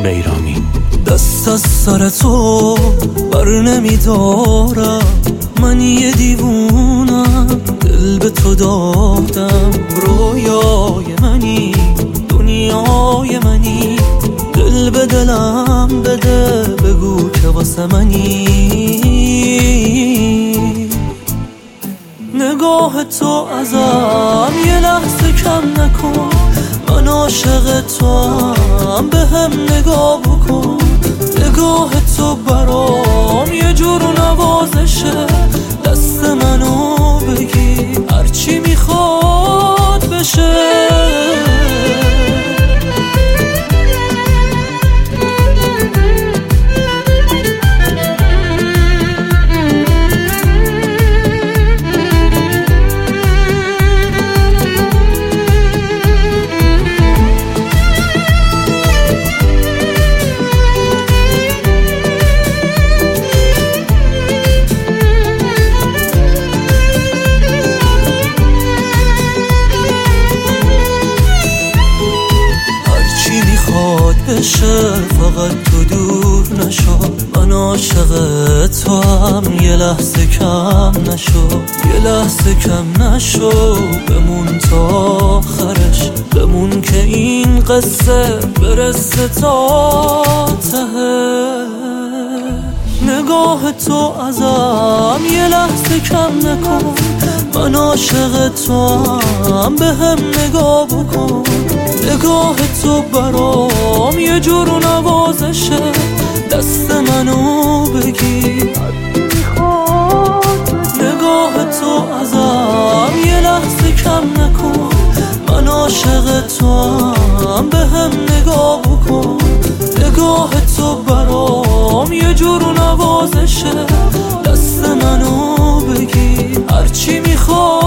بیرانی. دست از سر تو بر نمیدارم، من یه دیوونم، دل به تو دادم. رویای منی، دنیای منی، دل به دلم بده، بگو که واسه منی. نگاه تو ازم یه لحظه کم نکن، من عاشق تو هم، به هم نگاه بکن. نگاه تو برام یه جور نوازشه، دست منو بگی هرچی میخواد بشه. بشه فقط تو دور نشو، من عاشق تو هم، یه لحظه کم نشو، یه لحظه کم نشو. بمون تا آخرش، بمون که این قصه برسه تا ته. نگاه تو ازم یه لحظه کم نکن، من عاشق تو هم، به هم نگاه بکن. نگاه تو برام یه جور نوازشه، دست منو بگی نگاه تو ازم یه لحظه کم نکن، من عاشق تو هم، به هم نگاه بکن. نگاه تو برام یه جور نوازشه، دست منو بگی هرچی میخواد